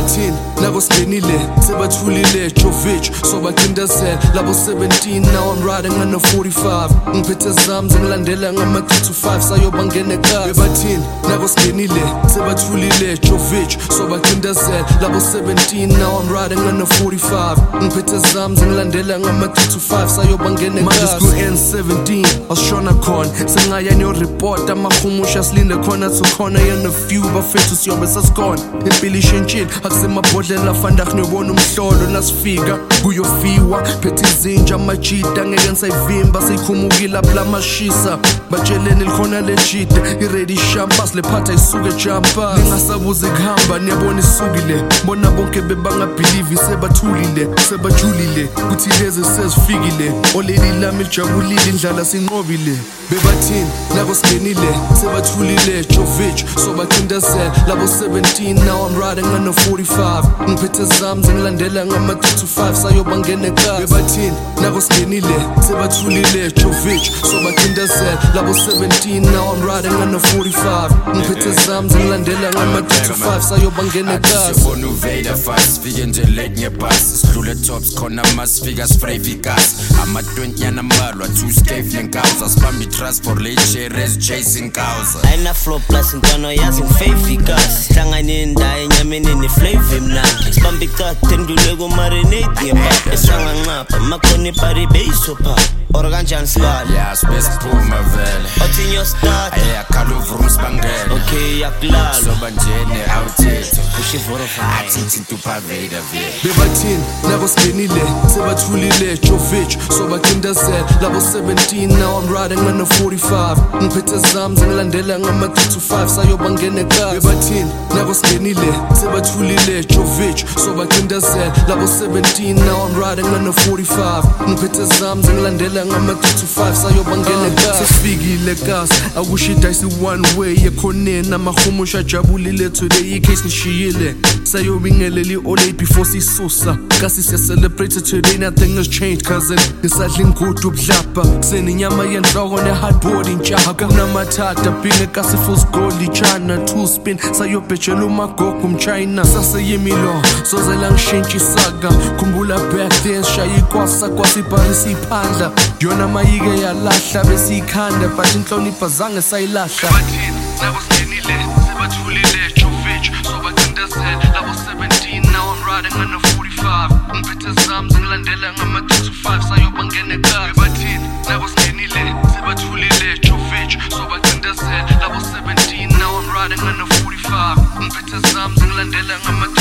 bebathini nako singenile sebathulile Jovic sobacindezela labo 17 now I'm riding on the 45 ngiphethe zami zengilandela ngama 3 to 5 sayoba ngene ekhaya bebathini nako singenile sebathulile Jovic sobacindezela labo 17 now I'm riding on the 45 ngiphethe zami zengilandela ngama 3 to 5 sayoba ngene ekhaya manje ku N17 asishona khona sengaya nyo report amahumusha silinde khona sokhona yena few bafethu siyobe sasikhona impilo ishintshile akusemabhodlela fanda kunebona umhlolo nasifika kuyofiwa phethe izinja amajita ngeke ngisayivimba sikhumukile lapha mashisa batsheleni likhona legit iready champagne lephatha isuke jumper ningasabuze kuhamba niyabona isukile bona bonke bebangabelieve sebathulile sebajulile kuthi lezi sezifikile oleli lami lijabulile indlala sinqobile bebathini nako singenile sebathulile Jovic sobacindezela labo 17 now I'm riding on the 45 ngiphethe zami zengilandela ngama 3 to 5 sayoba ngene ekhaya bebathini nako singenile sebathulile Jovic sobacindezela labo 17 now I'm riding on the 45 ngiphethe zami zengilandela ngama 3 to 5 sayoba ngene ekhaya sibona uveda fast fike nje late ngebus sidlule tops khona masifika spray vigas ama 20 yana malwa 2 scave nenkauza sibambi transport late shares chasing cows ayina flow plus intano yazi ngifavigas hlangane indaye enyameni neflavor mnandi sibambi icathe ndule ku marinate ngebaba esanga nqapha makhona party base opha or kanjani sikala yes best phuma vele othi your start ayakhala uvrums bangela okay yakulala soba njene outtake ushivoro vibe athi tupaveda vele bebathini nako singenile sebathulile Jovic sobacindezela labo 17 now I'm riding on the 45 ngiphethe zami zengilandela ngama 3 to 5 sayoba ngene ekhaya bebathini nako singenile sebathulile Jovic sobacindezela labo 17 now I'm riding on the 45 ngiphethe zami zengilandela ngama 3 to 5 sayoba ngene ekhaya sesifikile kasi akushida isi one way ekhoneni amahumusha jabulile today icase nishiyile sayobingeleli all before sisusa kasi siya celebrate today nothing has changed cousin ngisadla ingudu ubhlapha seninyama yenhloko ne hardboard intsha namathatha binge kasi full gold chana 2 spin sayobhejela umagogo umchina saseyimilo sozela ngishintsha isaka khumbula back then shayikwasa kwasipharisi iphandla yona mayike yalahla besikhanda but inhlonipha zange sayilahla bathini nako singenile sebathulile Jovic sobacindezela labo 17 now I'm riding on the 45 ngiphethe zami zengilandela ngama 3 to 5 sayoba ngene ekhaya bathini nako singenile sebathulile Jovic sobacindezela labo 17 now I'm riding on the 45 ngiphethe zami zengilandela ngama